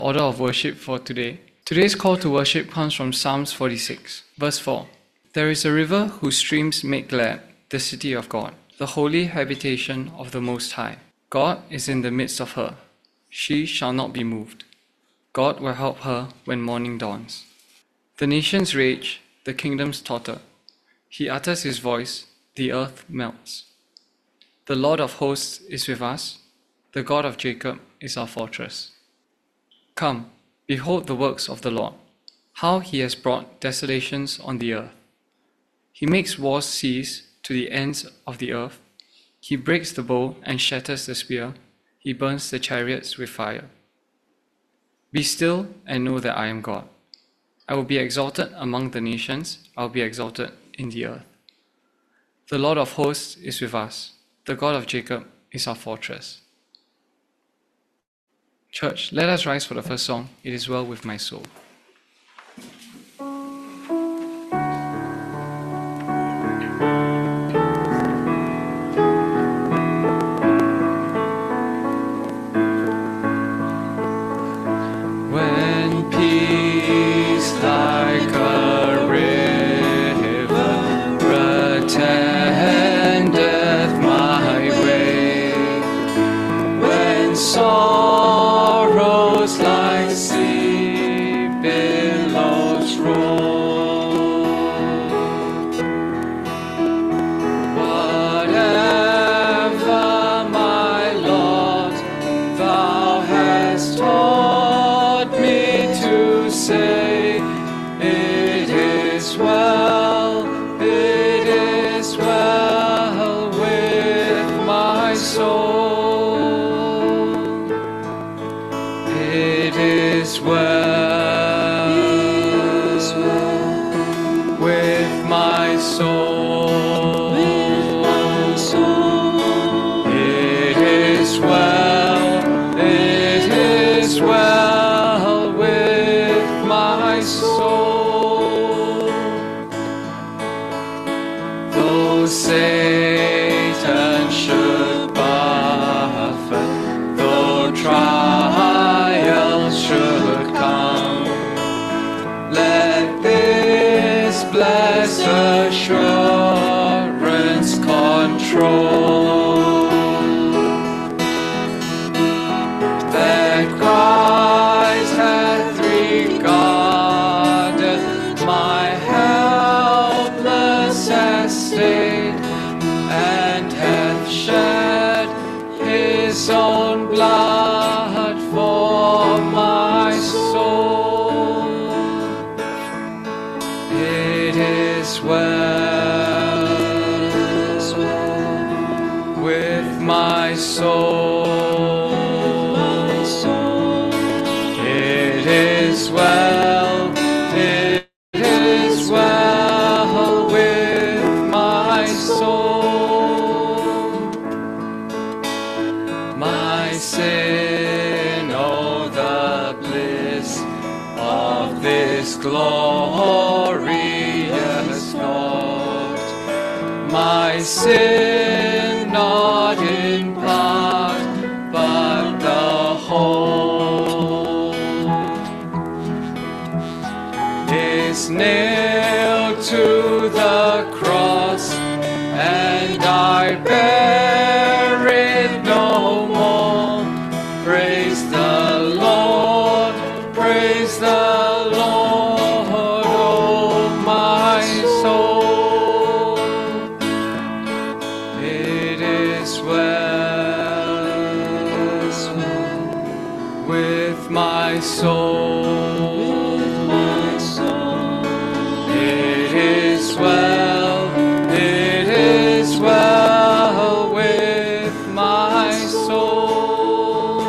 Order of worship for today. Today's call to worship comes from Psalms 46, verse 4. There is a river whose streams make glad the city of God, the holy habitation of the Most High. God is in the midst of her. She shall not be moved. God will help her when morning dawns. The nations rage, the kingdoms totter. He utters his voice, the earth melts. The Lord of hosts is with us. The God of Jacob is our fortress. Come, behold the works of the Lord, how he has brought desolations on the earth. He makes wars cease to the ends of the earth. He breaks the bow and shatters the spear. He burns the chariots with fire. Be still and know that I am God. I will be exalted among the nations. I will be exalted in the earth. The Lord of hosts is with us. The God of Jacob is our fortress. Church, let us rise for the first song, It Is Well With My Soul. When peace like a river attendeth my way, when sorrows like sea billows roll, whatever my lot thou hast taught me to say, it is well with my soul. It is well with my soul. It is well with my soul. Though Satan should buffet, though trials should come, let this blessed assurance control, that Christ hath regarded my helpless estate, and hath shed his own blood for my soul. It is well with my soul. It is well with my soul. My sin, oh the bliss of this glorious thought. My sin not in part, but the whole, is nailed to the cross, and I bear it no more. Praise the Lord, oh my soul. It is well with my soul. It is well with my soul.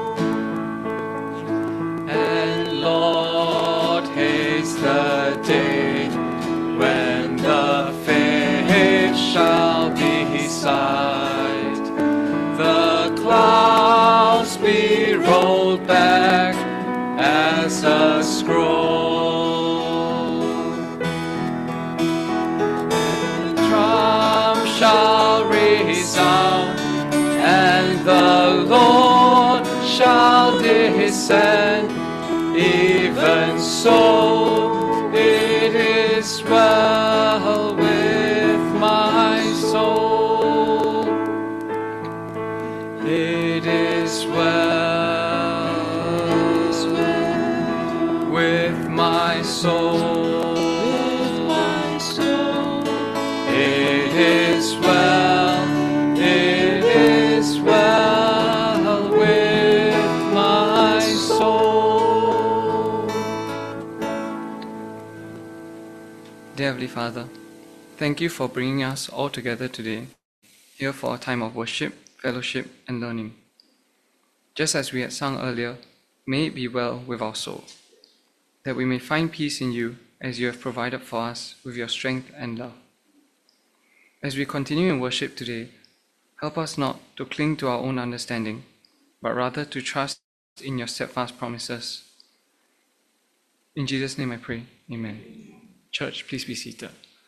And Lord, haste the day when the faith shall be sight, the clouds be rolled back as a scroll, Even so, it is well with my soul. It is well with my soul. It is well. It is well with my soul. Dear Heavenly Father, thank you for bringing us all together today, here for a time of worship, fellowship, and learning. Just as we had sung earlier, may it be well with our soul, that we may find peace in you as you have provided for us with your strength and love. As we continue in worship today, help us not to cling to our own understanding, but rather to trust in your steadfast promises. In Jesus' name I pray, amen. Church, please be seated.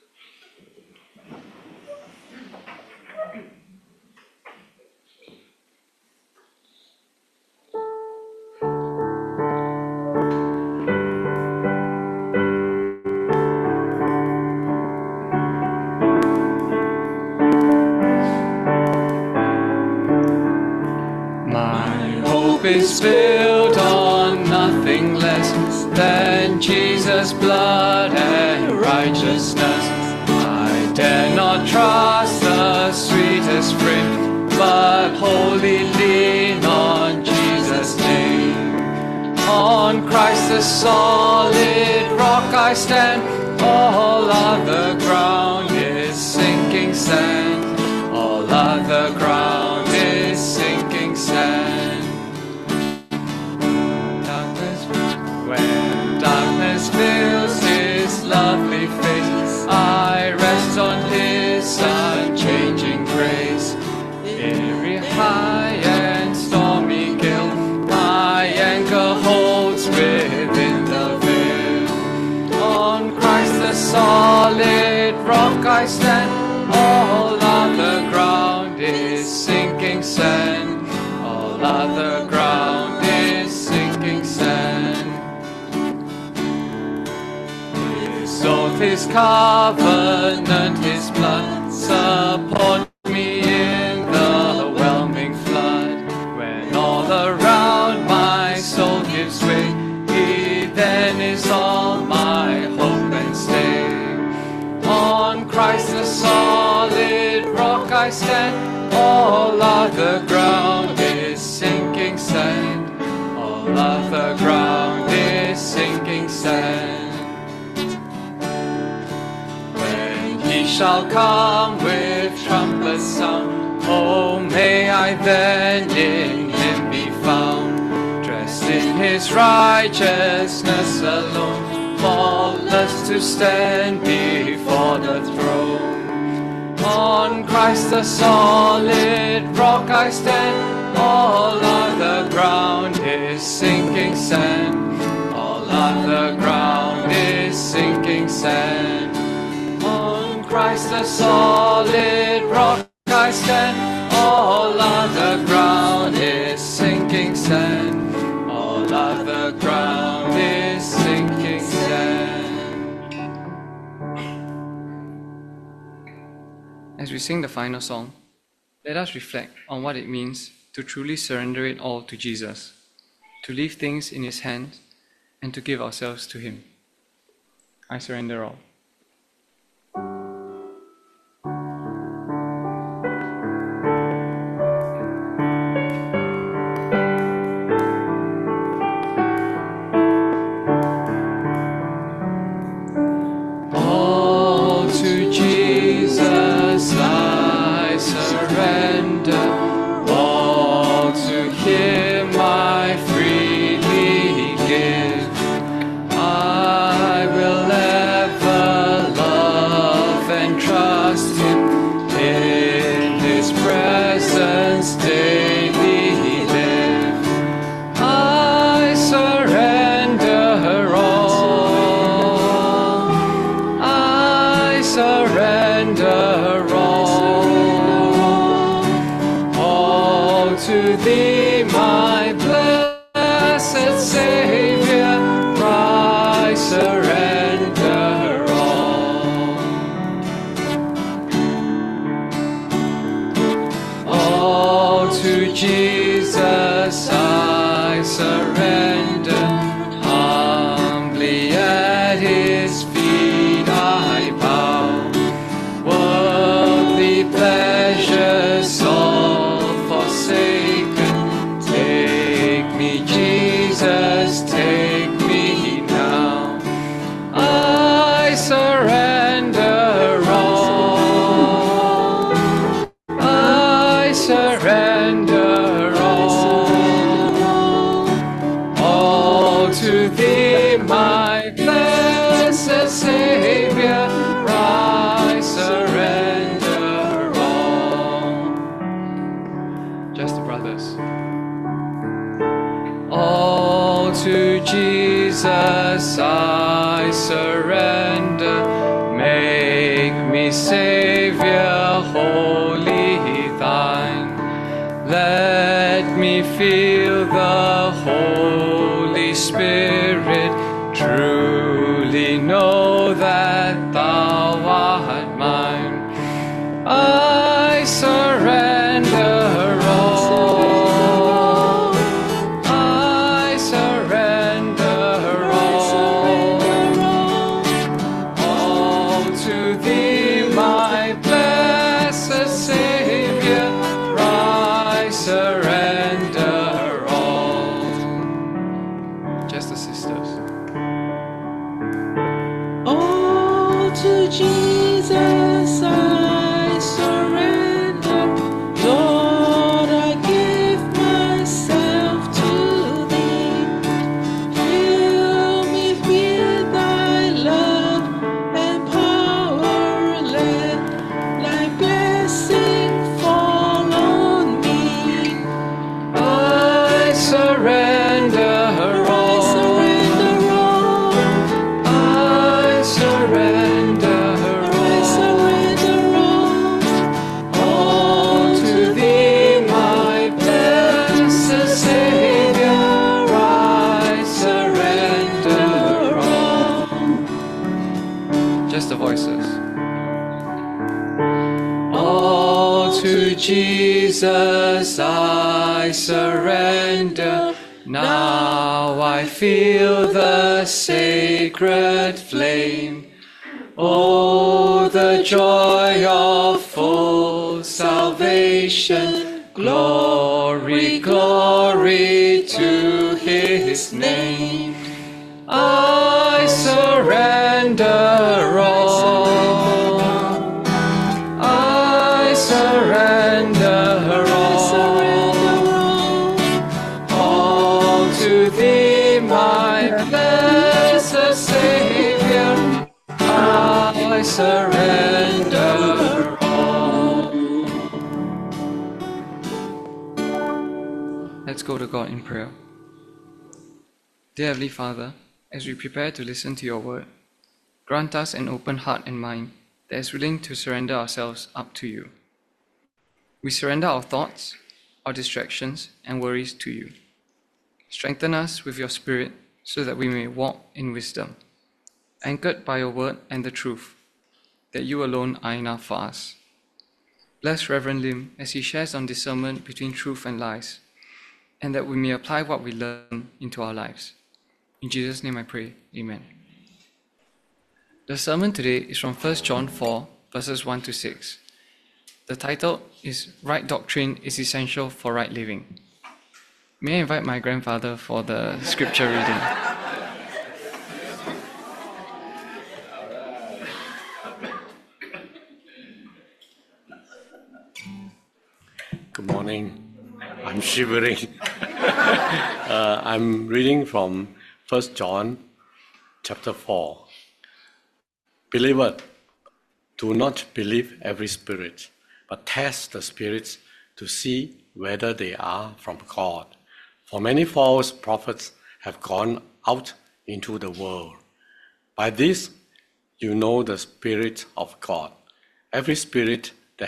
Is built on nothing less than Jesus' blood and righteousness. I dare not trust the sweetest frame, but wholly lean on Jesus' name. On Christ the solid rock I stand, all other ground is sinking sand. All other ground is sinking sand. Fills his lovely face, I rest on his unchanging grace. Every high and stormy gale, my anchor holds within the veil. On Christ the solid rock I stand, all other ground is sinking sand. All other ground is sinking sand. His covenant, his blood, support me in the whelming flood. When all around my soul gives way, he then is all my hope and stay. On Christ the solid rock I stand, all other ground is sinking sand. All other ground is sinking sand. He shall come with trumpet sound. Oh, may I then in him be found, dressed in his righteousness alone, faultless to stand before the throne. On Christ the solid rock I stand, all other ground is sinking sand. All other ground is sinking sand. Christ the solid rock I stand, all other ground is sinking sand. All other ground is sinking sand. As we sing the final song, let us reflect on what it means to truly surrender it all to Jesus, to leave things in his hands and to give ourselves to him. I surrender all. I will ever surrender. Humbly at his feet I bow. Worldly pleasures all forsaken. Take me, Jesus, take me now. I surrender all. I surrender all to Thee, my blessed Savior. I surrender all. Just the brothers. All to Jesus I surrender. Make me Savior, wholly Thine. Let me feel the Holy Spirit. Truly know that Thou art mine. I surrender all. I surrender all to Thee, my blessed Savior. I surrender all. Just the sisters. All to Jesus I surrender. Lord, I give myself to Thee. Fill me with Thy love and power. Let Thy blessing fall on me. I surrender all. I surrender all to Thee, my blessed Savior. I surrender all. Just the voices. All to Jesus I surrender. Now I feel the sacred flame. Oh, the joy of full salvation. Glory, glory to His name. I surrender all. I surrender all to Thee, my blessed Savior. I surrender all. Let's go to God in prayer. Dear Heavenly Father, as we prepare to listen to Your word, grant us an open heart and mind that is willing to surrender ourselves up to You. We surrender our thoughts, our distractions, and worries to You. Strengthen us with Your Spirit so that we may walk in wisdom, anchored by Your word and the truth, that You alone are enough for us. Bless Reverend Lim as he shares on discernment between truth and lies, and that we may apply what we learn into our lives. In Jesus' name I pray, Amen. The sermon today is from 1 John 4, verses 1 to 6. The title is Right Doctrine is Essential for Right Living. May I invite my grandfather for the scripture reading? Good morning. I'm shivering. I'm reading from 1 John chapter 4. Beloved, do not believe every spirit, but test the spirits to see whether they are from God. For many false prophets have gone out into the world. By this you know the Spirit of God. Every spirit that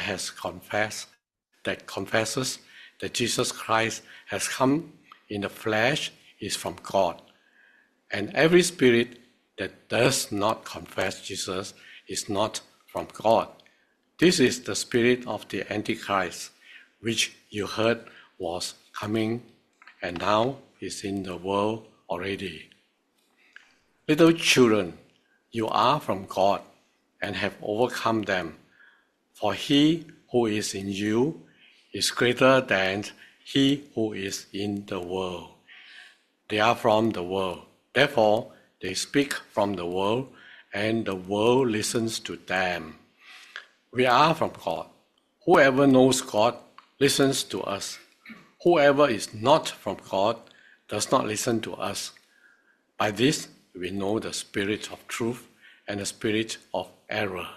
confesses that Jesus Christ has come in the flesh is from God. And every spirit that does not confess Jesus is not from God. This is the spirit of the Antichrist, which you heard was coming and now is in the world already. Little children, you are from God and have overcome them, for he who is in you is greater than he who is in the world. They are from the world, therefore they speak from the world, and the world listens to them. We are from God. Whoever knows God listens to us. Whoever is not from God does not listen to us. By this we know the spirit of truth and the spirit of error.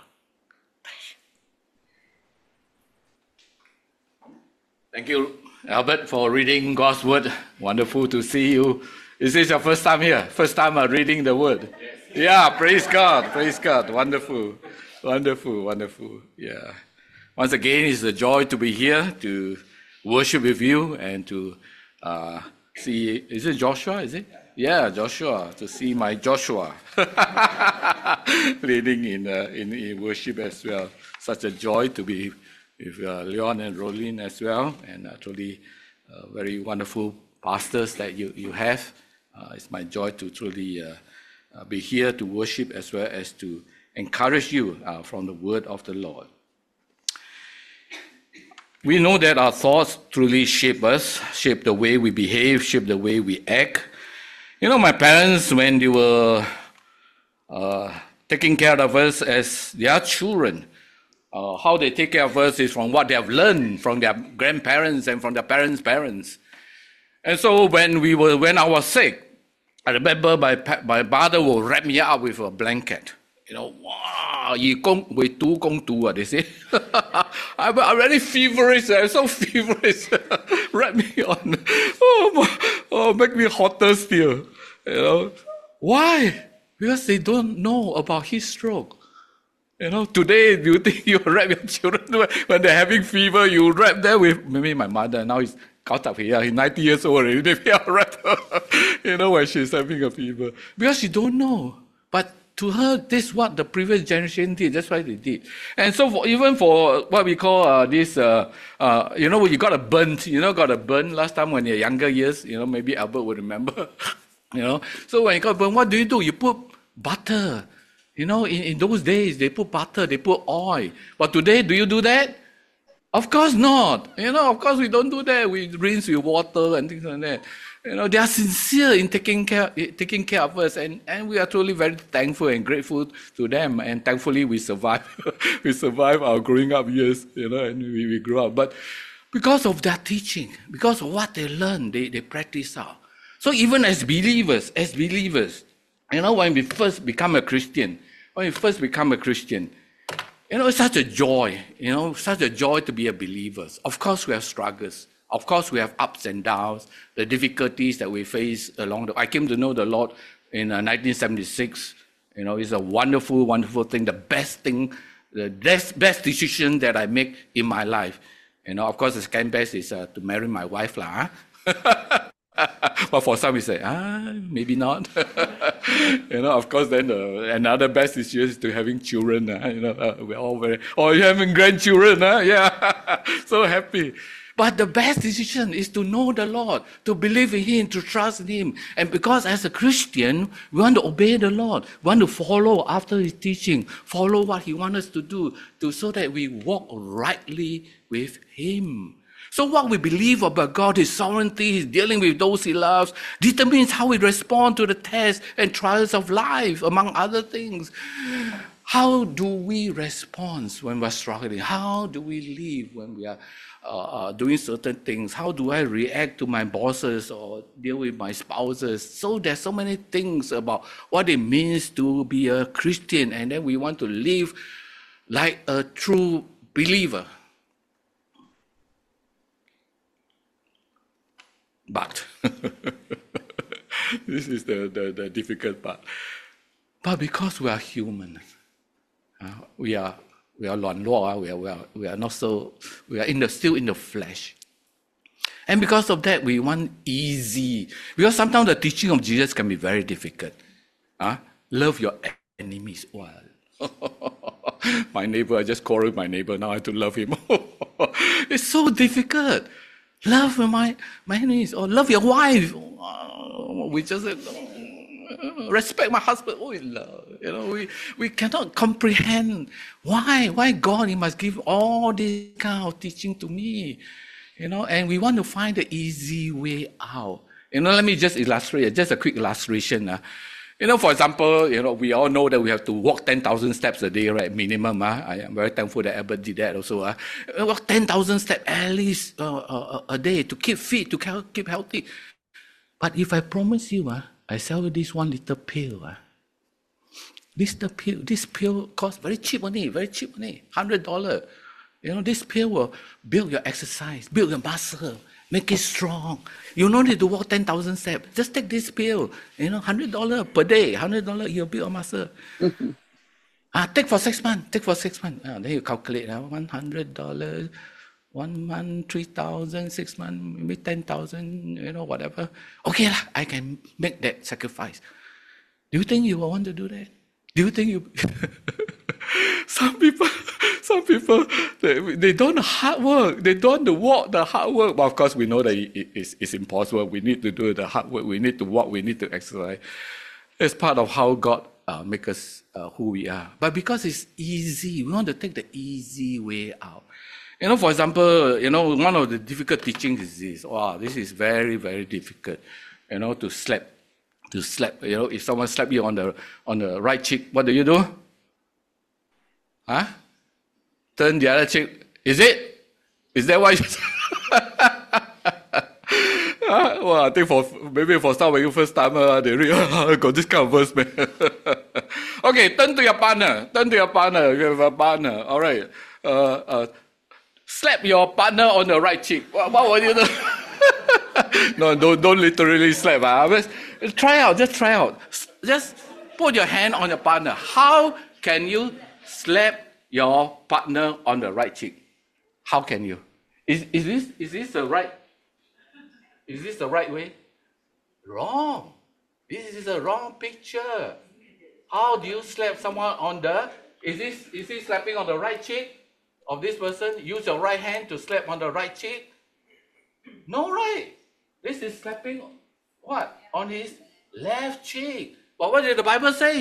Thank you, Albert, for reading God's word. Wonderful to see you. Is this your first time here? First time reading the word? Yes. Yeah, praise God, praise God. Wonderful, wonderful, wonderful. Yeah. Once again, it's a joy to be here to worship with you and to see, is it Joshua, is it? Yeah, Joshua, to see my Joshua leading in worship as well. Such a joy to be with Leon and Rolene as well, and truly very wonderful pastors that you have. It's my joy to truly be here to worship as well as to encourage you from the word of the Lord. We know that our thoughts truly shape us, shape the way we behave, shape the way we act. You know, my parents, when they were taking care of us as their children, how they take care of us is from what they have learned from their grandparents and from their parents' parents. And so when I was sick, I remember my father will wrap me up with a blanket. You know, wow, they say. I'm already feverish, I'm so feverish. Wrap me on. Oh, make me hotter still. You know, why? Because they don't know about his stroke. You know, today, do you think you wrap your children when they're having fever? You wrap them with, maybe my mother, now he's caught up here, he's 90 years old already, maybe I'll wrap her, you know, when she's having a fever. Because she don't know. But to her, this is what the previous generation did. That's why they did. And so even for what we call this, you know, you got a burn last time when you're younger years, you know, maybe Albert would remember, you know. So when you got a burn, what do? You put butter. You know, in those days, they put butter, they put oil. But today, do you do that? Of course not. You know, of course we don't do that. We rinse with water and things like that. You know, they are sincere in taking care of us, and we are truly very thankful and grateful to them. And thankfully, we survive. We survive our growing up years, you know, and we grew up. But because of their teaching, because of what they learn, they practice out. So even as believers, you know, when we first become a Christian, you know, it's such a joy, you know, such a joy to be a believer. Of course, we have struggles. Of course, we have ups and downs, the difficulties that we face along the way. I came to know the Lord in 1976. You know, it's a wonderful, wonderful thing, the best thing, the best decision that I make in my life. You know, of course, the second best is to marry my wife, huh? But for some, we say, maybe not. You know, of course, then another best decision is to having children. You know, we're all very, you're having grandchildren, yeah, so happy. But the best decision is to know the Lord, to believe in Him, to trust in Him. And because as a Christian, we want to obey the Lord, we want to follow after His teaching, follow what He wants us to do, so that we walk rightly with Him. So what we believe about God, His sovereignty, His dealing with those He loves, determines how we respond to the tests and trials of life, among other things. How do we respond when we're struggling? How do we live when we are doing certain things? How do I react to my bosses or deal with my spouses? So there's so many things about what it means to be a Christian, and then we want to live like a true believer. But this is the difficult part. But because we are human, we are still in the flesh. And because of that, we want easy. Because sometimes the teaching of Jesus can be very difficult. Love your enemies. Well, my neighbor, I just quarreled with my neighbor, now I have to love him. It's so difficult. Love my enemies, or love your wife. We just respect my husband. Oh, love. We cannot comprehend why God, He must give all this kind of teaching to me. And we want to find the easy way out. Let me just illustrate, just a quick illustration. For example, we all know that we have to walk 10,000 steps a day, right? Minimum. I am very thankful that Albert did that also. Walk 10,000 steps at least a day to keep fit, to keep healthy. But if I promise you, I sell you this one little pill. This pill costs very cheap only, $100. This pill will build your exercise, build your muscle, make it strong. You don't need to walk 10,000 steps. Just take this pill, $100 per day, $100, you'll build your muscle. Take for 6 months. Then you calculate, $100, 1 month, 3,000, 6 months, maybe 10,000, whatever. Okay, I can make that sacrifice. Do you think you will want to do that? Do you think you... Some people, they don't the hard work. They don't the walk, the hard work. But of course, we know that it's impossible. We need to do the hard work. We need to walk. We need to exercise. It's part of how God make us who we are. But because it's easy, we want to take the easy way out. For example, one of the difficult teachings is this. Wow, this is very, very difficult. To slap. If someone slap you on the right cheek, what do? Turn the other cheek. Is it? Is that why? Well, I think maybe for some of you first timer, they really got this kind of verse, man. Okay, turn to your partner. You have a partner. All right. Slap your partner on the right cheek. What would you do? No, don't literally slap. Just try out. Just put your hand on your partner. How can you slap your partner on the right cheek? How can you? Is this the right? Is this the right way? Wrong. This is a wrong picture. How do you slap someone on the? Is he slapping on the right cheek of this person? Use your right hand to slap on the right cheek. No, right. This is slapping what? On his left cheek. But what did the Bible say?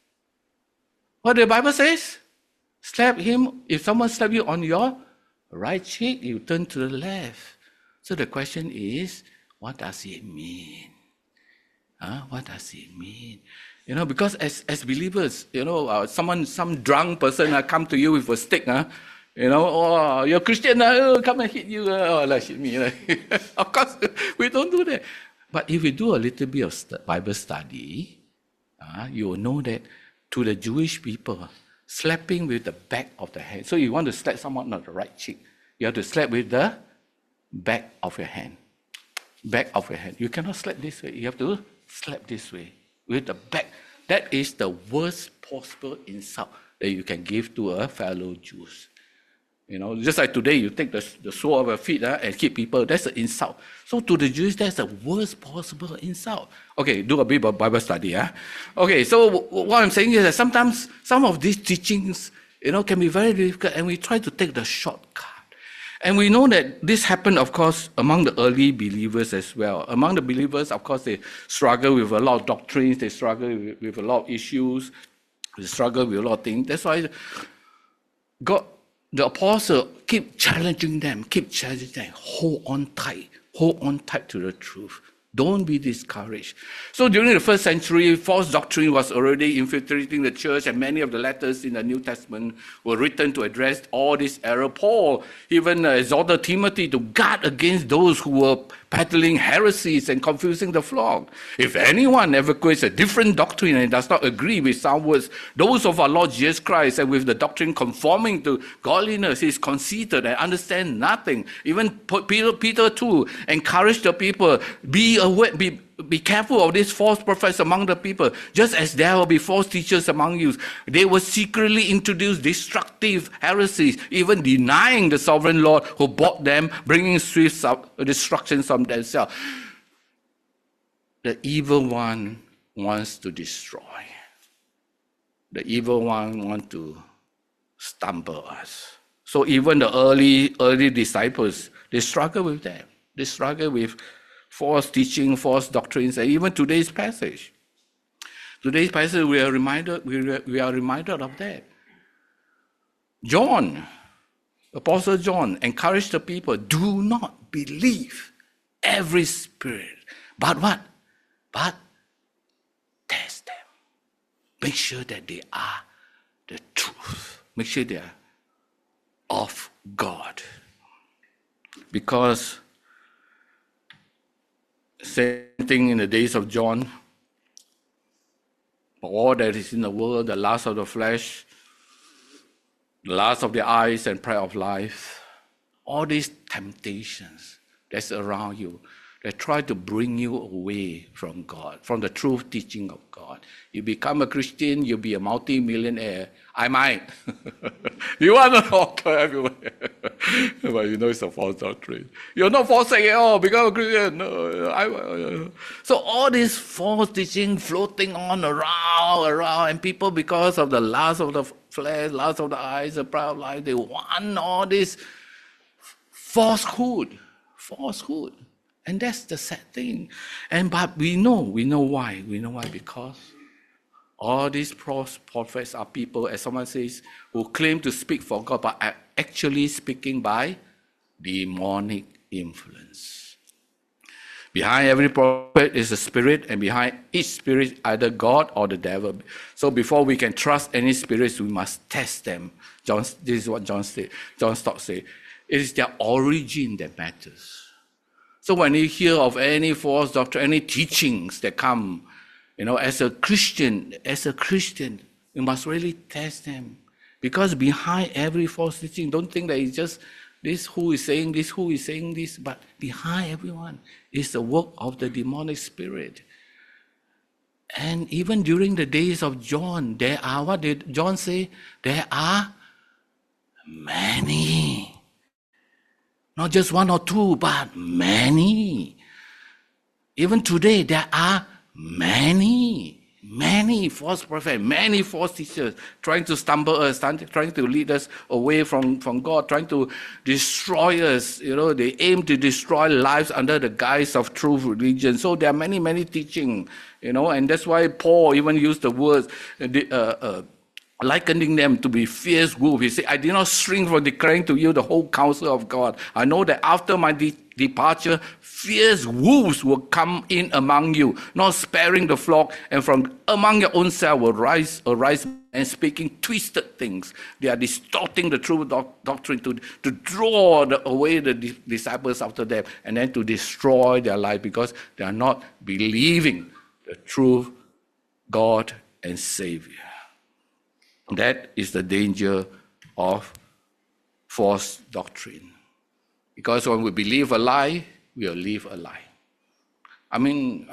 What the Bible says? Slap him. If someone slap you on your right cheek, you turn to the left. So the question is, what does it mean? What does it mean? Because as believers, some drunk person come to you with a stick. Oh, you're Christian, come and hit you, hit me. Of course, we don't do that. But if you do a little bit of Bible study, you will know that to the Jewish people, slapping with the back of the hand. So you want to slap someone on the right cheek, you have to slap with the back of your hand. Back of your hand. You cannot slap this way. You have to slap this way with the back. That is the worst possible insult that you can give to a fellow Jew. Just like today, you take the sole of your feet and hit people. That's an insult. So to the Jews, that's the worst possible insult. Okay, do a bit of Bible study. Okay, so what I'm saying is that sometimes some of these teachings, can be very difficult, and we try to take the shortcut. And we know that this happened, of course, among the early believers as well. Among the believers, of course, they struggle with a lot of doctrines. They struggle with a lot of issues. They struggle with a lot of things. That's why God, the apostle, keep challenging them. Hold on tight to the truth. Don't be discouraged. So during the first century, false doctrine was already infiltrating the church, and many of the letters in the New Testament were written to address all this error. Paul even exhorted Timothy to guard against those who were peddling heresies and confusing the flock. If anyone advocates a different doctrine and does not agree with sound words, those of our Lord Jesus Christ, and with the doctrine conforming to godliness, is conceited and understand nothing. Even Peter too encouraged the people, be careful of these false prophets among the people, just as there will be false teachers among you. They will secretly introduce destructive heresies, even denying the sovereign Lord who bought them, bringing swift destructions on themselves. The evil one wants to destroy. The evil one wants to stumble us. So even the early disciples, they struggle with that. They struggle with false teaching, false doctrines, and even today's passage. Today's passage, we are reminded of that. John, Apostle John, encouraged the people, do not believe every spirit. But what? But test them. Make sure that they are the truth. Make sure they are of God. Because same thing in the days of John. All that is in the world, the lust of the flesh, the lust of the eyes and pride of life, all these temptations that's around you, that try to bring you away from God, from the truth teaching of God. You become a Christian, you'll be a multi-millionaire. I might. You are not author everywhere. But you know it's a false doctrine. You're not forsaken at all, become a Christian. No, so all this false teaching floating on around, and people, because of the lust of the flesh, lust of the eyes, the pride of life, they want all this falsehood. And that's the sad thing. But we know why. We know why, because all these false prophets are people, as someone says, who claim to speak for God, but are actually speaking by demonic influence. Behind every prophet is a spirit, and behind each spirit, either God or the devil. So before we can trust any spirits, we must test them. This is what John Stott said. It is their origin that matters. So when you hear of any false doctrine, any teachings that come, as a Christian, you must really test them. Because behind every false teaching, don't think that it's just this who is saying this, but behind everyone is the work of the demonic spirit. And even during the days of John, there are, what did John say? There are many. Not just one or two, but many. Even today, there are many false prophets, many false teachers trying to stumble us, trying to lead us away from God, trying to destroy us. They aim to destroy lives under the guise of true religion. So there are many teaching, and that's why Paul even used the words, likening them to be fierce wolves. He said, I did not shrink from declaring to you the whole counsel of God. I know that after my departure, fierce wolves will come in among you, not sparing the flock, and from among your own self will arise and speaking twisted things. They are distorting the true doctrine to draw away the disciples after them, and then to destroy their life because they are not believing the true God and Savior. That is the danger of false doctrine. Because when we believe a lie, we'll live a lie. I mean,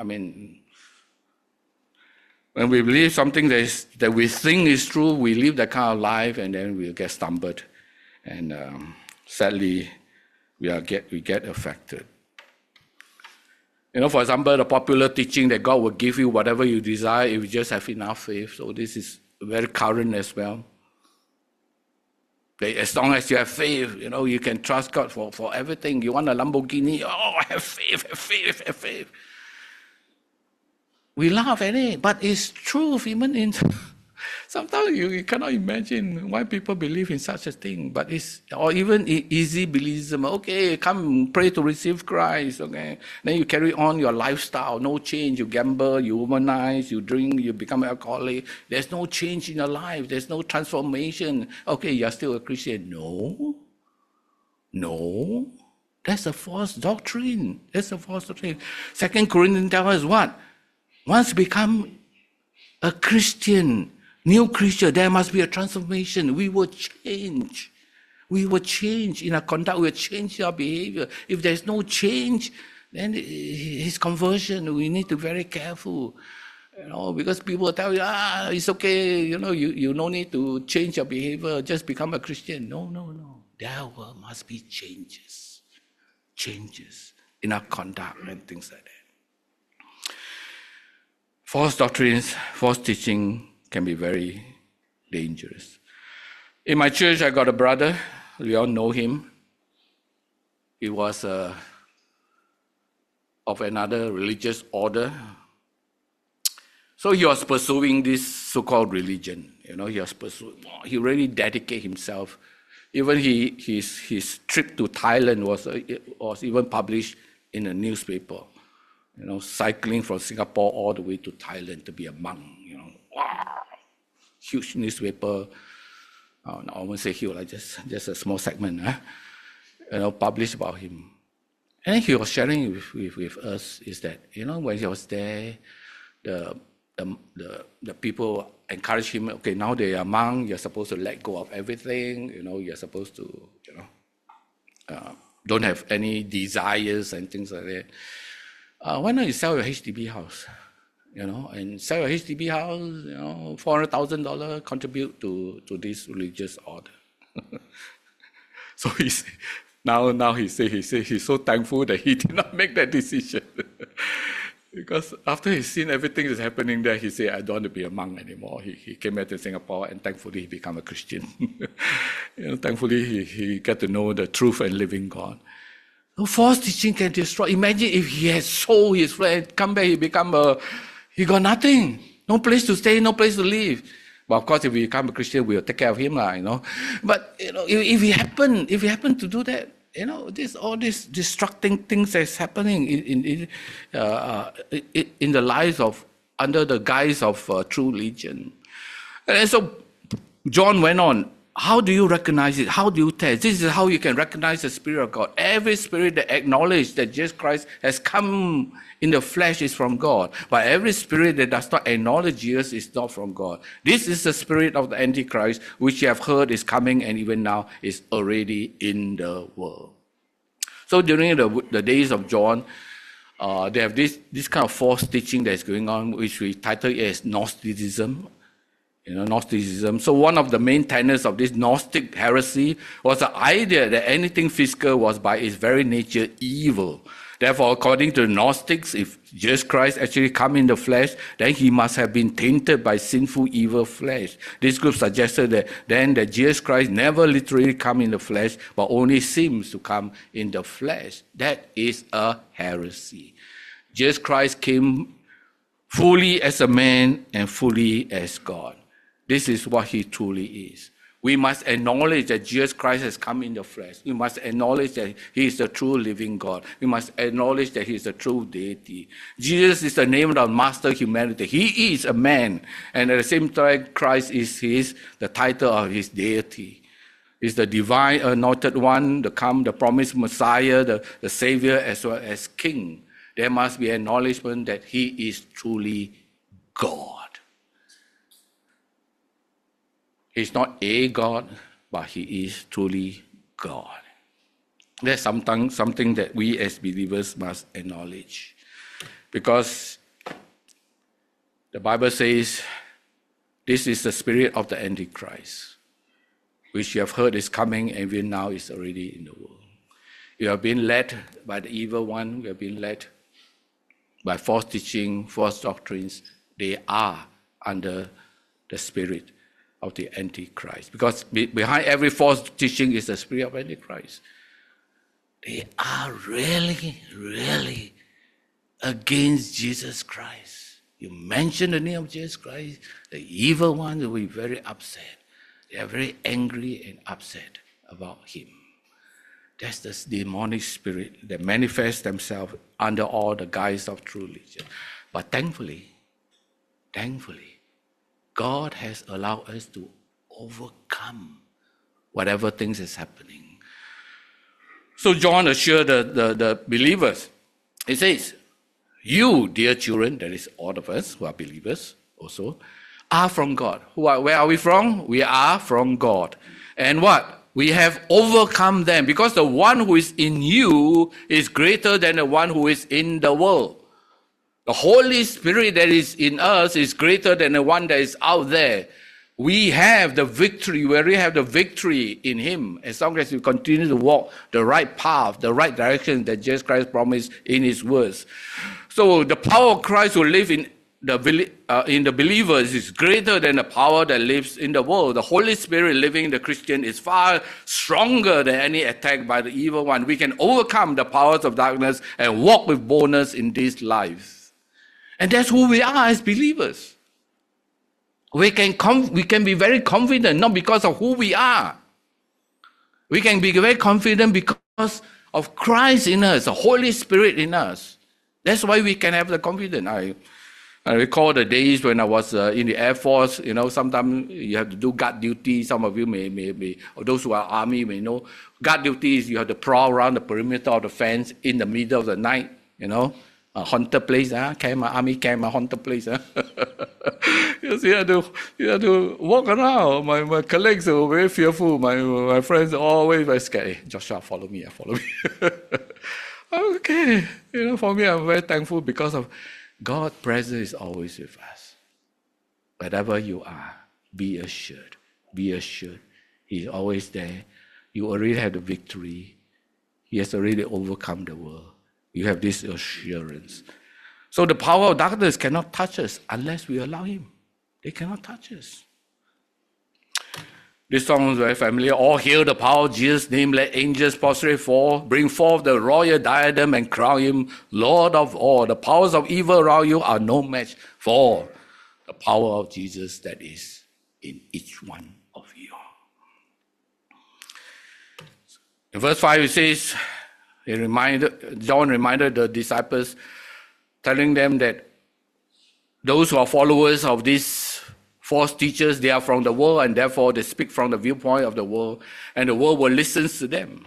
when we believe something that we think is true, we live that kind of life, and then we'll get stumbled. And sadly, we get affected. For example, the popular teaching that God will give you whatever you desire if you just have enough faith. So this is very current as well. As long as you have faith, you can trust God for everything. You want a Lamborghini, have faith. We laugh at it, but it's truth. Even sometimes you cannot imagine why people believe in such a thing. Or even easy believism. Okay, come pray to receive Christ. Okay, then you carry on your lifestyle, no change. You gamble, you womanize, you drink, you become an alcoholic. There's no change in your life. There's no transformation. Okay, you're still a Christian. No, that's a false doctrine. 2 Corinthians tells us what? Once become a Christian, new creature, there must be a transformation. We will change. We will change in our conduct. We will change our behavior. If there's no change, then his conversion, we need to be very careful. Because people tell you, it's okay, you no need to change your behavior, just become a Christian. No. There must be changes in our conduct and things like that. False doctrines, false teaching can be very dangerous. In my church, I got a brother. We all know him. He was a of another religious order. So he was pursuing this so-called religion. He really dedicated himself. Even his trip to Thailand was even published in a newspaper. Cycling from Singapore all the way to Thailand to be a monk. Wow, huge newspaper. I won't say huge, just a small segment. Published about him. And he was sharing with us is that when he was there, the people encouraged him. Okay, now they are monk. You're supposed to let go of everything. You're supposed to don't have any desires and things like that. Why not you sell your HDB house? And sell your HDB house. $400,000 contribute to this religious order. So now he say he's so thankful that he did not make that decision. Because after he's seen everything that's happening there, he said, I don't want to be a monk anymore. He came back to Singapore and thankfully he became a Christian. Thankfully he got to know the truth and living God. So false teaching can destroy. Imagine if he had sold his flesh, come back, he got nothing. No place to stay, no place to live. But of course, if we become a Christian, we'll take care of him, But if he happened to do that, all these destructing things that's happening in the lives of under the guise of true religion. And so John went on. How do you recognize it? How do you test? This is how you can recognize the Spirit of God. Every spirit that acknowledges that Jesus Christ has come in the flesh is from God. But every spirit that does not acknowledge Jesus is not from God. This is the spirit of the Antichrist, which you have heard is coming and even now is already in the world. So during the days of John, they have this kind of false teaching that's going on, which we title as Gnosticism. Gnosticism. So one of the main tenets of this Gnostic heresy was the idea that anything physical was by its very nature evil. Therefore, according to the Gnostics, if Jesus Christ actually come in the flesh, then he must have been tainted by sinful, evil flesh. This group suggested that Jesus Christ never literally come in the flesh, but only seems to come in the flesh. That is a heresy. Jesus Christ came fully as a man and fully as God. This is what he truly is. We must acknowledge that Jesus Christ has come in the flesh. We must acknowledge that he is the true living God. We must acknowledge that he is the true deity. Jesus is the name of master humanity. He is a man. And at the same time, Christ is the title of his deity. He's the divine anointed one, the promised Messiah, the Savior, as well as King. There must be acknowledgement that he is truly God. He's not a God, but he is truly God. That's something that we as believers must acknowledge. Because the Bible says, this is the spirit of the Antichrist, which you have heard is coming and even now is already in the world. You have been led by the evil one. You have been led by false teaching, false doctrines. They are under the spirit of the Antichrist. Because behind every false teaching is the spirit of Antichrist. They are really, really against Jesus Christ. You mention the name of Jesus Christ, the evil one will be very upset. They are very angry and upset about him. That's the demonic spirit that manifests themselves under all the guise of true religion. But thankfully, God has allowed us to overcome whatever things is happening. So John assured the believers, he says, you, dear children, that is all of us who are believers also, are from God. Where are we from? We are from God. And what? We have overcome them, because the one who is in you is greater than the one who is in the world. The Holy Spirit that is in us is greater than the one that is out there. We have the victory. We already have the victory in him, as long as we continue to walk the right path, the right direction that Jesus Christ promised in his words. So the power of Christ will live in the believers is greater than the power that lives in the world. The Holy Spirit living in the Christian is far stronger than any attack by the evil one. We can overcome the powers of darkness and walk with boldness in this life. And that's who we are as believers. We can be very confident, not because of who we are. We can be very confident because of Christ in us, the Holy Spirit in us. That's why we can have the confidence. I recall the days when I was in the Air Force. Sometimes you have to do guard duty. Some of you may, or those who are army may know. Guard duty is you have to prowl around the perimeter of the fence in the middle of the night, a haunted place, army camp, a haunted place. Because you have to walk around. My colleagues were very fearful. My friends are always very scared. Hey, Joshua, follow me. Okay. For me, I'm very thankful because of God's presence is always with us. Wherever you are, be assured. Be assured. He's always there. You already have the victory. He has already overcome the world. You have this assurance. So the power of darkness cannot touch us unless we allow him. They cannot touch us. This song is very familiar. All hail the power of Jesus' name. Let angels prostrate fall. Bring forth the royal diadem and crown him Lord of all. The powers of evil around you are no match for the power of Jesus that is in each one of you. In verse 5 it says, John reminded the disciples, telling them that those who are followers of these false teachers, they are from the world, and therefore they speak from the viewpoint of the world, and the world will listen to them.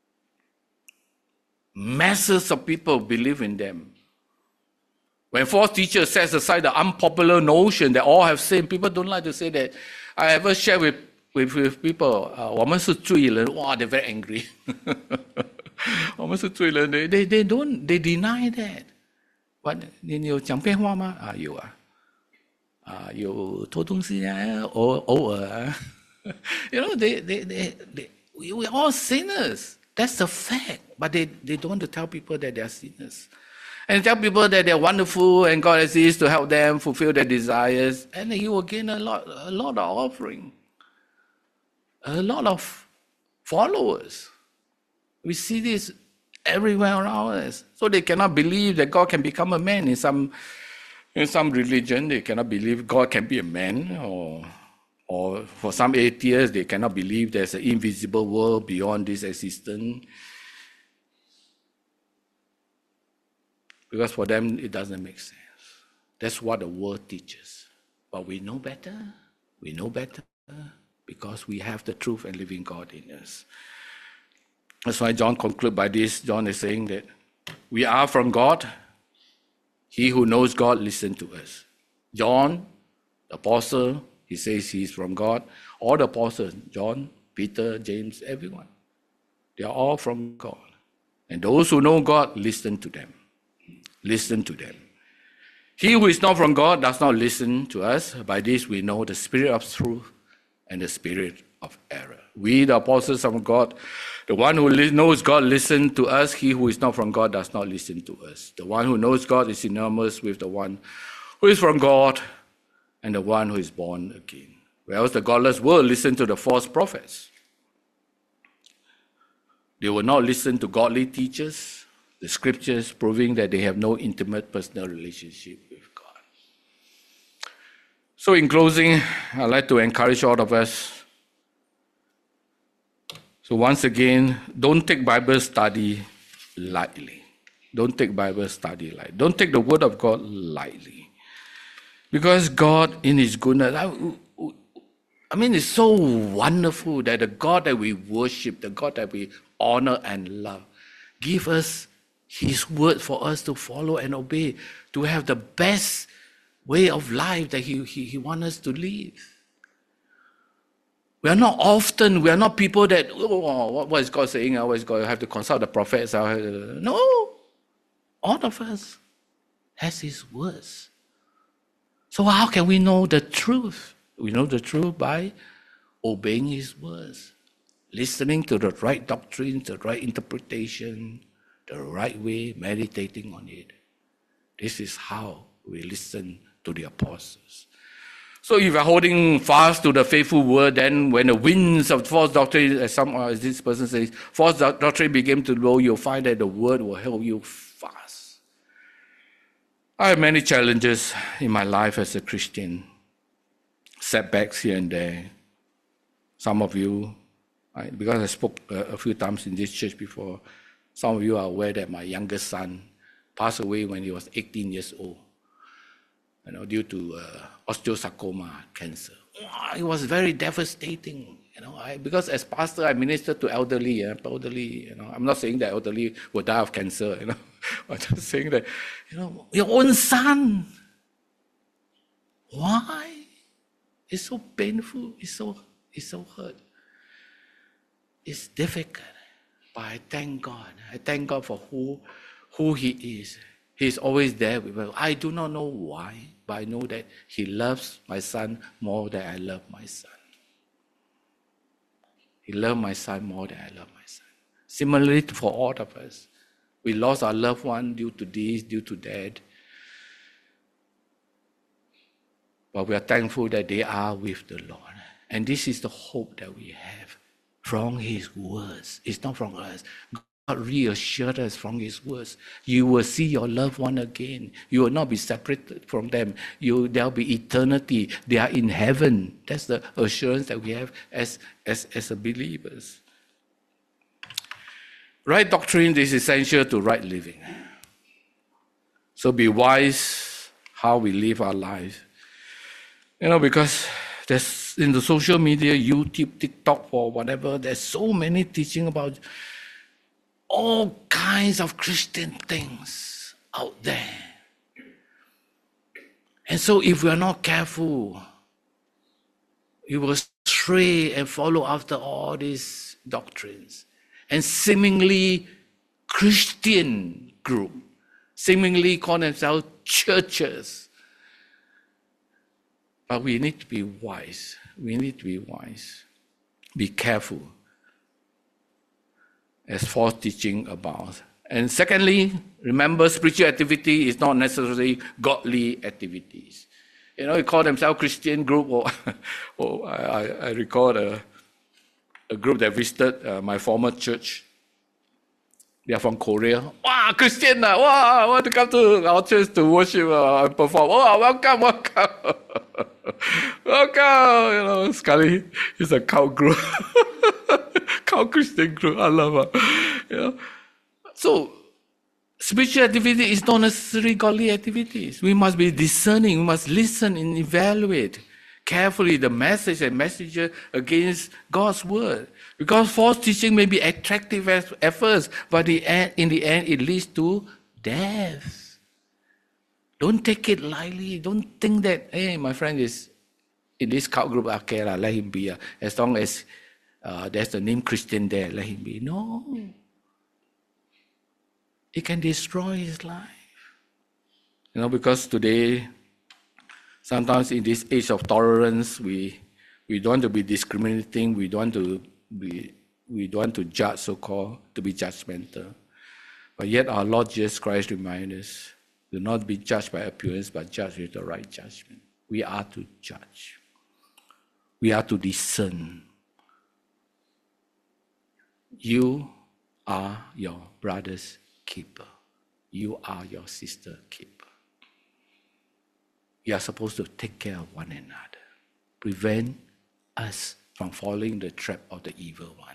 Masses of people believe in them. When false teachers set aside the unpopular notion that all have sinned, people don't like to say that. I ever share with people, 我们是罪人, wow, they're very angry. 我们是罪人, they deny that. But 你有讲骗话吗？有啊。有偷东西啊，偶尔啊。we're all sinners. That's the fact. But they don't want to tell people that they're sinners. And tell people that they're wonderful and God exists to help them fulfill their desires. And he will gain a lot of offering. A lot of followers. We see this everywhere around us. So they cannot believe that God can become a man in some religion. They cannot believe God can be a man, or for some atheists, they cannot believe there's an invisible world beyond this existence. Because for them, it doesn't make sense. That's what the world teaches. But we know better. We know better because we have the truth and living God in us. That's why John concludes by this. John is saying that we are from God. He who knows God, listen to us. John, the apostle, he says he's from God. All the apostles, John, Peter, James, everyone, they are all from God. And those who know God, listen to them. Listen to them. He who is not from God does not listen to us. By this we know the spirit of truth and the spirit of error. We, the apostles of God, the one who knows God, listen to us. He who is not from God does not listen to us. The one who knows God is synonymous with the one who is from God and the one who is born again. Whereas the godless world listen to the false prophets. They will not listen to godly teachers, the scriptures proving that they have no intimate personal relationship with God. So in closing, I'd like to encourage all of us. So once again, don't take Bible study lightly. Don't take Bible study lightly. Don't take the Word of God lightly. Because God, in His goodness, it's so wonderful that the God that we worship, the God that we honor and love, give us His Word for us to follow and obey, to have the best way of life that He wants us to live. We are not people that, what is God saying? I always have to consult the prophets. No. All of us has His words. So how can we know the truth? We know the truth by obeying His words, listening to the right doctrine, the right interpretation, the right way, meditating on it. This is how we listen to the apostles. So if you're holding fast to the faithful word, then when the winds of false doctrine, as this person says, false doctrine begin to blow, you'll find that the word will help you fast. I have many challenges in my life as a Christian, setbacks here and there. Some of you, because I spoke a few times in this church before, some of you are aware that my youngest son passed away when he was 18 years old, due to osteosarcoma cancer. It was very devastating, because as pastor I minister to elderly. I'm not saying that elderly will die of cancer, I'm just saying that, your own son. Why? It's so painful. It's so hurt. It's difficult. But I thank God. I thank God for who He is. He's always there with me. I do not know why, but I know that He loves my son more than I love my son. He loves my son more than I love my son. Similarly for all of us. We lost our loved one due to this, due to that. But we are thankful that they are with the Lord. And this is the hope that we have from His words. It's not from us. God reassured us from His words. You will see your loved one again. You will not be separated from them. There will be eternity. They are in heaven. That's the assurance that we have as believers. Right doctrine is essential to right living. So be wise how we live our lives. Because there's in the social media, YouTube, TikTok, or whatever, there's so many teaching about all kinds of Christian things out there. And so if we are not careful, we will stray and follow after all these doctrines. And seemingly Christian group, seemingly call themselves churches. But we need to be wise. We need to be wise. Be careful as false teaching abounds. And secondly, remember spiritual activity is not necessarily godly activities. They call themselves Christian group. I recall a group that visited my former church. They are from Korea. Wow, Christian! Wow, I want to come to our church to worship and perform. Oh, welcome. Welcome! Sekali, it's a cow group. Cow Christian group. I love it. So, spiritual activity is not necessarily godly activities. We must be discerning. We must listen and evaluate carefully the message and messenger against God's word. Because false teaching may be attractive at first, but in the end it leads to death. Don't take it lightly. Don't think that, hey, my friend is in this cult group, okay, let him be. As long as there's the name Christian there, let him be. No. It can destroy his life. Because today, sometimes in this age of tolerance, we don't want to be discriminating. We don't want to judge, so-called, to be judgmental. But yet our Lord Jesus Christ reminds us, do not be judged by appearance, but judge with the right judgment. We are to judge. We are to discern. You are your brother's keeper. You are your sister's keeper. You are supposed to take care of one another. Prevent us from falling the trap of the evil one.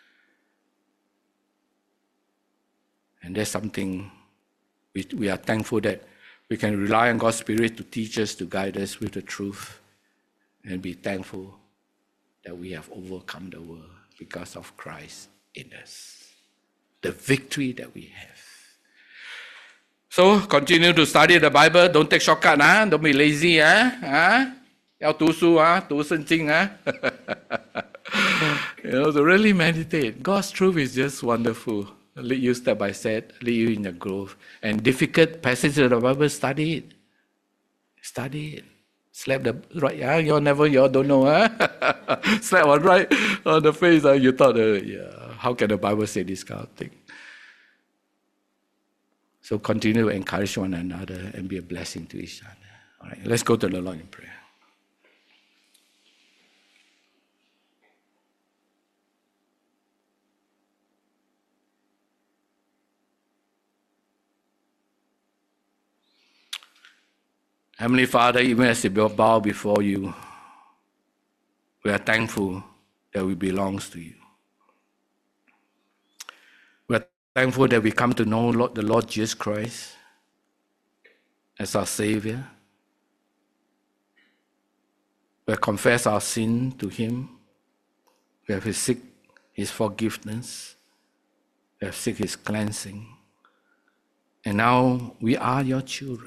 And that's something we are thankful that we can rely on God's Spirit to teach us, to guide us with the truth, and be thankful that we have overcome the world because of Christ in us. The victory that we have. So, continue to study the Bible. Don't take shortcut, don't be lazy. 要读书, 读圣经. To really meditate. God's truth is just wonderful. Lead you step by step, lead you in the growth. And difficult passages of the Bible, study it. Study it. Slap the right, you don't know. Slap on right on the face, you thought, how can the Bible say this kind of thing? So continue to encourage one another and be a blessing to each other. All right, let's go to the Lord in prayer. Heavenly Father, even as we bow before you, we are thankful that we belong to you. We are thankful that we come to know the Lord Jesus Christ as our Savior. We have confessed our sin to Him. We have seek His forgiveness. We have seek His cleansing. And now we are your children.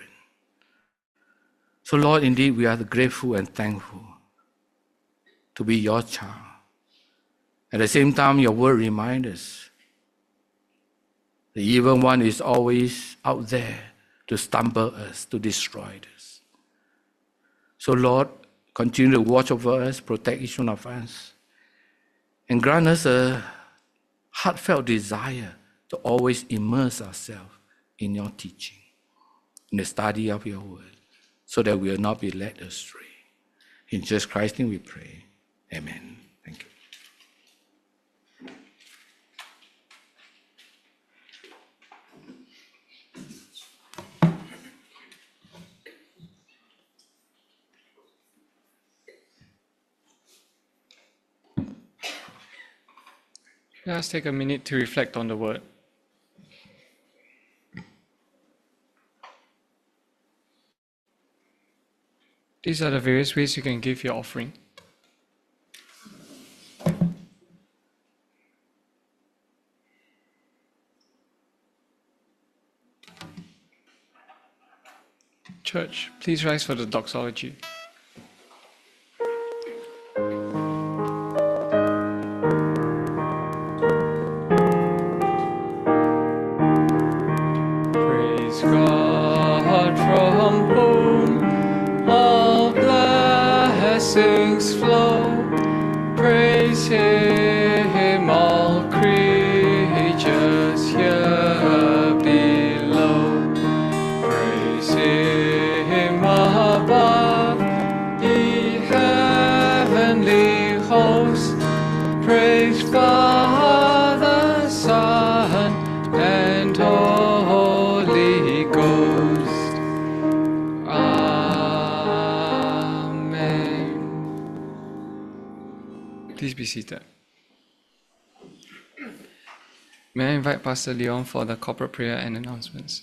So Lord, indeed, we are grateful and thankful to be your child. At the same time, your word reminds us the evil one is always out there to stumble us, to destroy us. So Lord, continue to watch over us, protect each one of us, and grant us a heartfelt desire to always immerse ourselves in your teaching, in the study of your word, so that we will not be led astray. In Jesus Christ's name we pray. Amen. Thank you. Let us take a minute to reflect on the word. These are the various ways you can give your offering. Church, please rise for the doxology. Praise God from whom all blessings flow. Praise Him, all creatures here below. Praise Him above, ye heavenly hosts. Praise Father, Son, and Holy Ghost. Amen. Please be seated. May I invite Pastor Leon for the corporate prayer and announcements.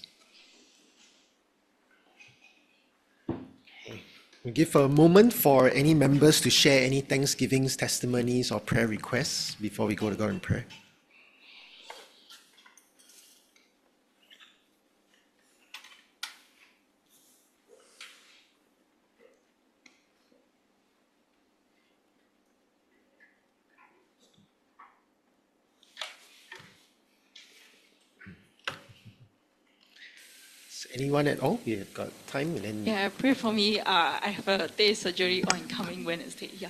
We give a moment for any members to share any thanksgivings, testimonies, or prayer requests before we go to God in prayer. Anyone at all? We have got time, and then Yeah, pray for me. I have a day surgery on coming Wednesday. Yeah.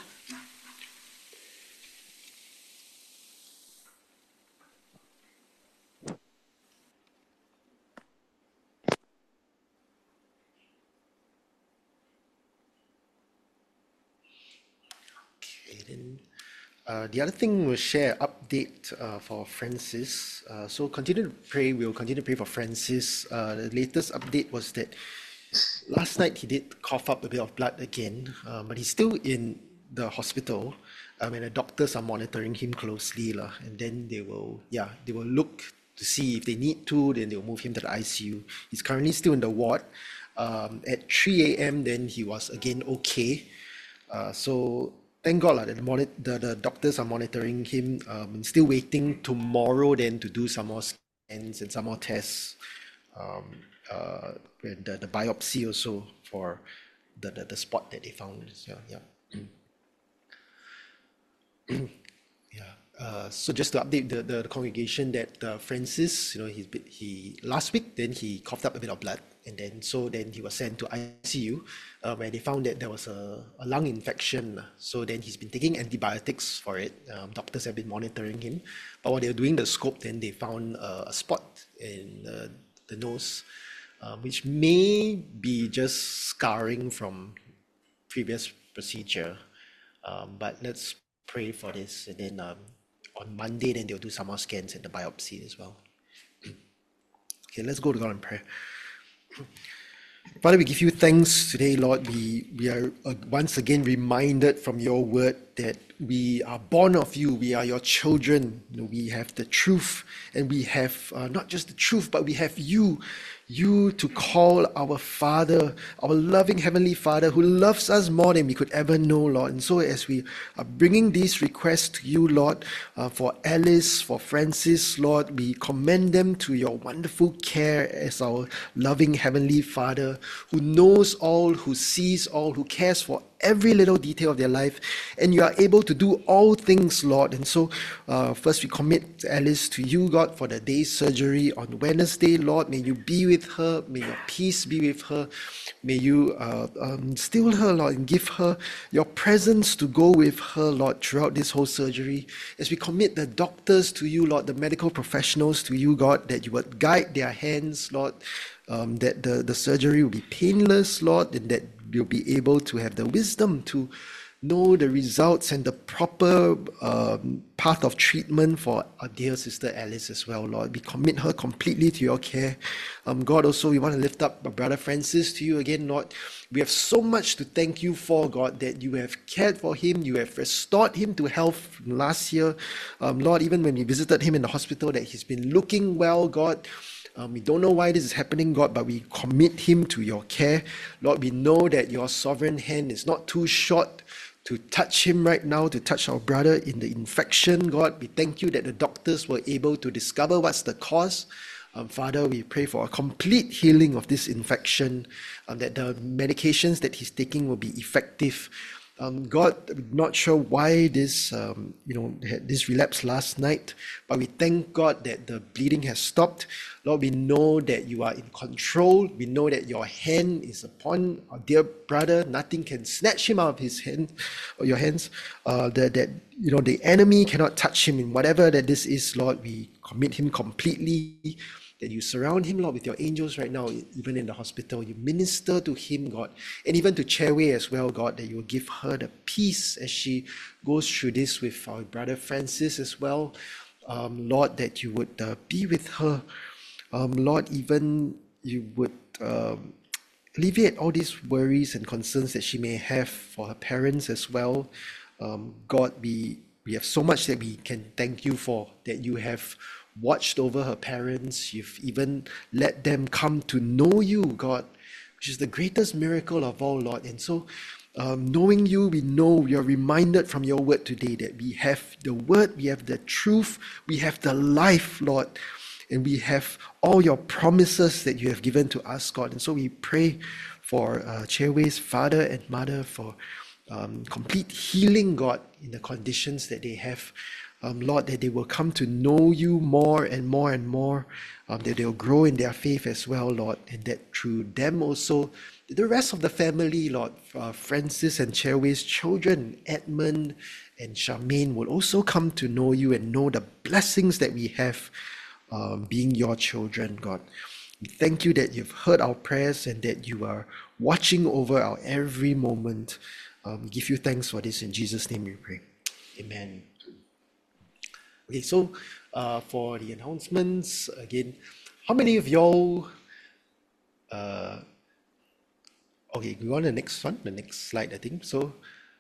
okay, then the other thing we'll share update for Francis. So continue to pray. We'll continue to pray for Francis. The latest update was that last night he did cough up a bit of blood again, but he's still in the hospital, and the doctors are monitoring him closely, and then they will look to see if they need to, then they'll move him to the ICU. He's currently still in the ward. At 3 a.m. then he was again okay. So thank God that the doctors are monitoring him. Still waiting tomorrow then to do some more scans and some more tests. And the biopsy also for the spot that they found. So, yeah. So just to update the congregation that Francis, he last week then he coughed up a bit of blood, and then he was sent to ICU where they found that there was a lung infection. So then he's been taking antibiotics for it. Doctors have been monitoring him, but while they were doing the scope, then they found a spot in the nose. which may be just scarring from previous procedure. But let's pray for this. And then on Monday, then they'll do some more scans and the biopsy as well. Okay, let's go to God in prayer. Father, we give you thanks today, Lord. We are once again reminded from your word that we are born of you. We are your children. We have the truth, and we have not just the truth, but we have you to call our Father, our loving Heavenly Father who loves us more than we could ever know, Lord. And so as we are bringing these requests to you, Lord, for Alice, for Francis, Lord, we commend them to your wonderful care as our loving Heavenly Father who knows all, who sees all, who cares for every little detail of their life, and you are able to do all things, Lord. And so first we commit Alice to you, God, for the day's surgery on Wednesday, Lord. May you be with her, may your peace be with her, may you still her, Lord, and give her your presence to go with her, Lord, throughout this whole surgery. As we commit the doctors to you, Lord, the medical professionals to you, God, that you would guide their hands, Lord, that the surgery will be painless, Lord, and that we'll be able to have the wisdom to know the results and the proper path of treatment for our dear sister Alice as well, Lord. We commit her completely to your care. God, also we want to lift up our brother Francis to you again, Lord. We have so much to thank you for, God, that you have cared for him, you have restored him to health last year. Lord, even when we visited him in the hospital, that he's been looking well, God. We don't know why this is happening, God, but we commit him to your care. Lord, we know that your sovereign hand is not too short to touch him right now, to touch our brother in the infection, God. We thank you that the doctors were able to discover what's the cause. Father, we pray for a complete healing of this infection, that the medications that he's taking will be effective. God, I'm not sure why this, had this relapse last night, but we thank God that the bleeding has stopped. Lord, we know that you are in control. We know that your hand is upon our dear brother. Nothing can snatch him out of his hand or your hands. The enemy cannot touch him in whatever that this is, Lord. We commit him completely. That you surround him, Lord, with your angels right now, even in the hospital. You minister to him, God, and even to Chairway as well, God, that you will give her the peace as she goes through this with our brother Francis as well. Lord, that you would be with her. Lord, even you would alleviate all these worries and concerns that she may have for her parents as well. God, we have so much that we can thank you for, that you have watched over her parents. You've even let them come to know you, God, which is the greatest miracle of all, Lord. And so, knowing you, we know you're reminded from your word today that we have the word, we have the truth, we have the life, Lord, and we have all your promises that you have given to us, God. And so we pray for Chairway's father and mother for complete healing, God, in the conditions that they have. Lord, that they will come to know you more and more and more, that they'll grow in their faith as well, Lord, and that through them also, the rest of the family, Lord, Francis and Chairway's children, Edmund and Charmaine, will also come to know you and know the blessings that we have being your children, God. We thank you that you've heard our prayers and that you are watching over our every moment. We give you thanks for this. In Jesus' name we pray. Amen. Okay, so for the announcements, again, how many of y'all, okay, we go on to the next one, the next slide, I think. So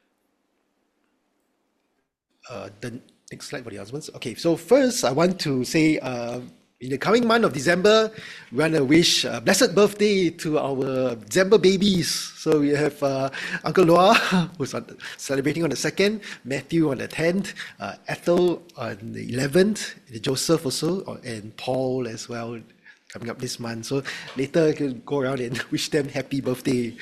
the next slide for the announcements. Okay, so first I want to say, in the coming month of December, we want to wish a blessed birthday to our December babies. So we have Uncle Noah, who's celebrating on the 2nd, Matthew on the 10th, Ethel on the 11th, Joseph also, and Paul as well, coming up this month. So later I can go around and wish them happy birthday.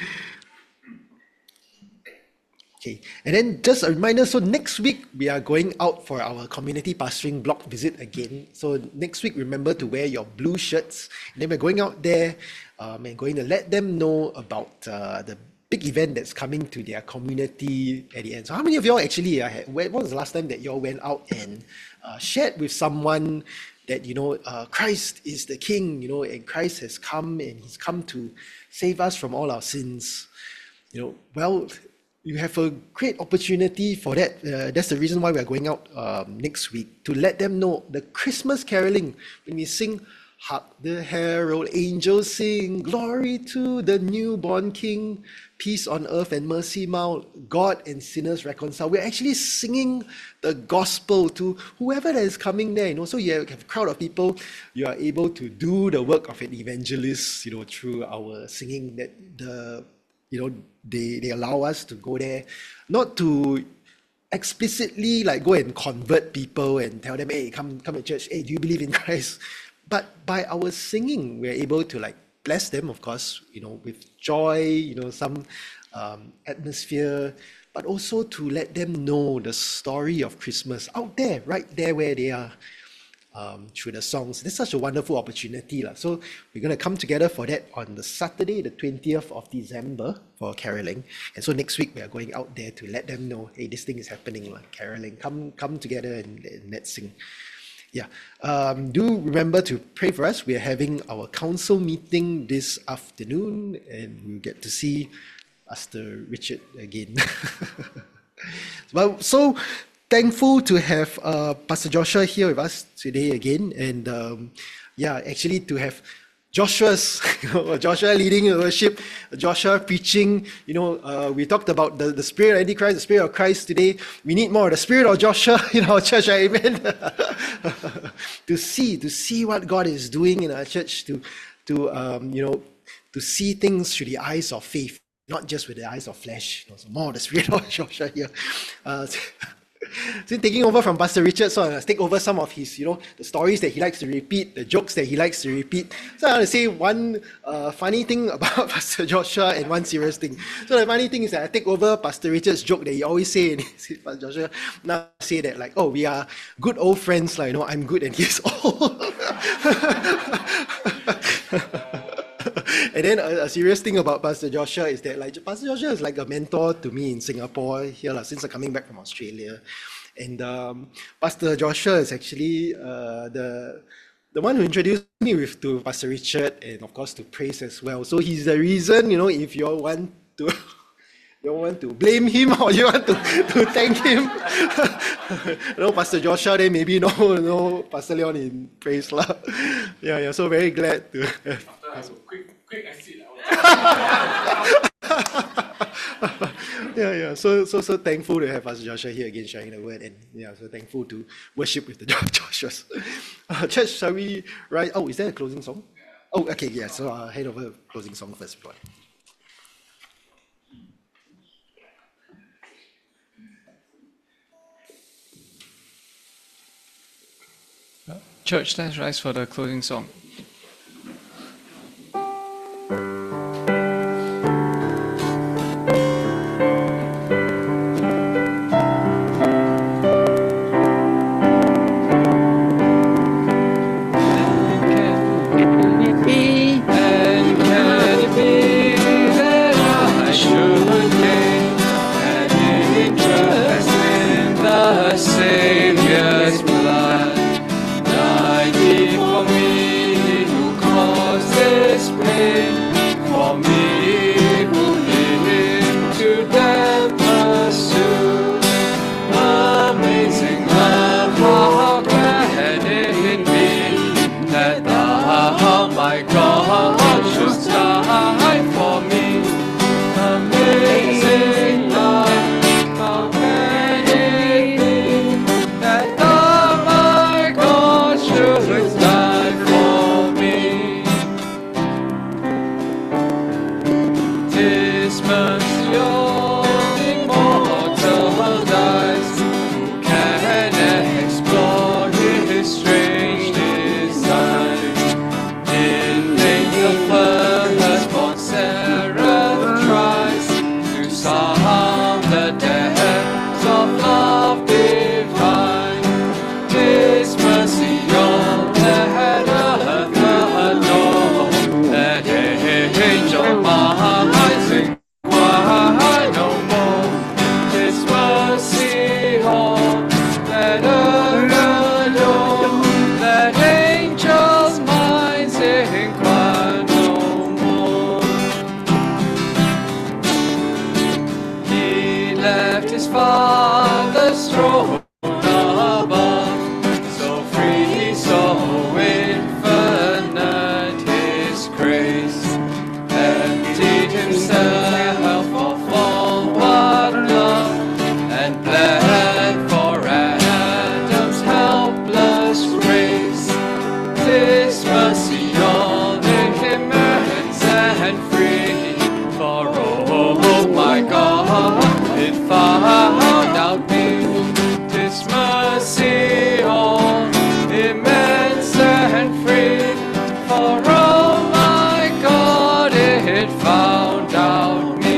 Okay, and then just a reminder, so next week we are going out for our community pastoring block visit again. So next week, remember to wear your blue shirts. And then we're going out there and going to let them know about the big event that's coming to their community at the end. So how many of y'all actually, when was the last time that y'all went out and shared with someone that, Christ is the King, and Christ has come and he's come to save us from all our sins. Well, you have a great opportunity for that. That's the reason why we are going out next week, to let them know the Christmas caroling. When we sing, "Hark the herald angels sing, glory to the newborn King, peace on earth and mercy mild, God and sinners reconcile." We're actually singing the gospel to whoever that is coming there. So you have a crowd of people. You are able to do the work of an evangelist, through our singing. That they allow us to go there, not to explicitly go and convert people and tell them, "Hey, come to church. Hey, do you believe in Christ?" But by our singing, we're able to bless them, of course, with joy, some atmosphere, but also to let them know the story of Christmas out there, right there where they are, through the songs. This is such a wonderful opportunity. So we're going to come together for that on the Saturday, the 20th of December for caroling. And so next week we are going out there to let them know, hey, this thing is happening, caroling. Come together and let's sing. Yeah. Do remember to pray for us. We are having our council meeting this afternoon, and we'll get to see Pastor Richard again. Well, so thankful to have Pastor Joshua here with us today again, and actually to have Joshua leading worship, Joshua preaching. We talked about the spirit of Antichrist, the spirit of Christ today. We need more of the spirit of Joshua in our church, amen. to see what God is doing in our church, to see things through the eyes of faith, not just with the eyes of flesh. So more of the spirit of Joshua here. So taking over from Pastor Richard, so I must take over some of his, the stories that he likes to repeat, the jokes that he likes to repeat. So I want to say one funny thing about Pastor Joshua and one serious thing. So the funny thing is that I take over Pastor Richard's joke that he always say, and Pastor Joshua now say that we are good old friends, I'm good and he's old. And then a serious thing about Pastor Joshua is that Pastor Joshua is like a mentor to me in Singapore here since I'm coming back from Australia. And Pastor Joshua is actually the one who introduced me to Pastor Richard, and of course to praise as well. So he's the reason, if you all want to you want to blame him or you want to thank him. Pastor Joshua, then maybe no Pastor Leon in praise lah. Yeah, so very glad to have quick exit. Yeah. So thankful to have Pastor Joshua here again sharing the word, and so thankful to worship with the Joshuas. Church, shall we write? Oh, is there a closing song? Oh, okay, yeah. So I'll head over to closing song first. Church, let's rise for the closing song. Savior's blood died for me, who caused this pain, for me who lived to death pursued. Amazing love, how glad it be that thou, my God, shouldst die for me. Amazing love, how glad it be Father's throne above, so free, so infinite His grace, emptied Himself of all but love, and bled for Adam's helpless race. His mercy all immense and free, for oh my God, it found out me. His mercy all immense and free, for oh my God, it found out me.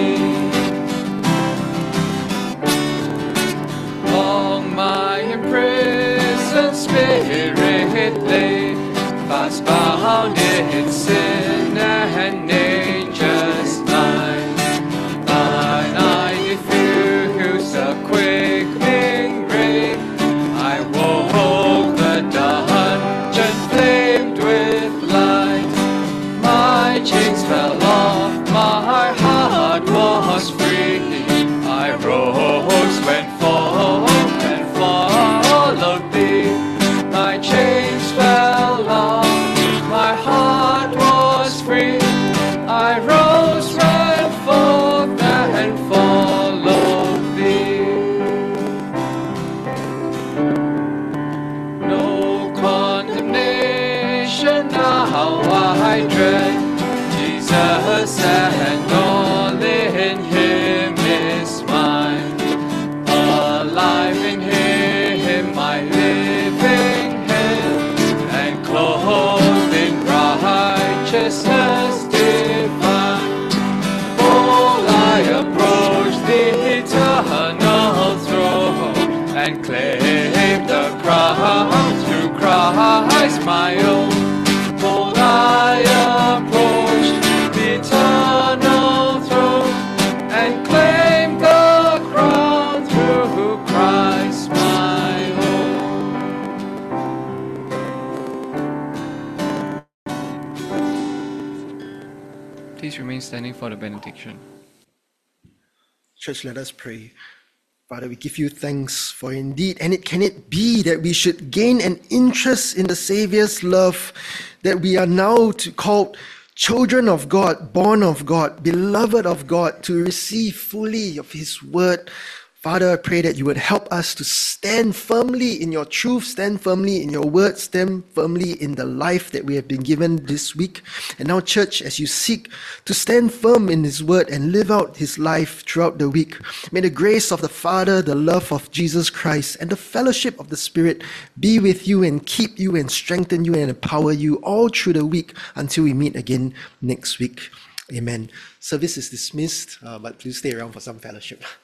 Long my imprisoned spirit lay, fast bound in sin and nature's night. Thine eye diffused a quickening ray. I woke, the dungeon flamed with light. My chains fell off, my heart was free. I rose, went forth and followed thee. My chains fell off, my heart was free. I rose, went forth and followed thee. No condemnation now I dread. Jesus and all in Him is mine. Alive in Him I living head, and clothed in righteousness divine. Oh, I approach the eternal throne, and claim the crown through Christ my own. Oh, I approach the eternal throne, and claim the crown through Christ my own. Please remain standing for the benediction. Church, let us pray. Father, we give you thanks for indeed, and can it be that we should gain an interest in the Savior's love, that we are now called children of God, born of God, beloved of God, to receive fully of His word. Father, I pray that you would help us to stand firmly in your truth, stand firmly in your word, stand firmly in the life that we have been given this week. And now, church, as you seek to stand firm in His word and live out His life throughout the week, may the grace of the Father, the love of Jesus Christ, and the fellowship of the Spirit be with you and keep you and strengthen you and empower you all through the week until we meet again next week. Amen. Service is dismissed, but please stay around for some fellowship.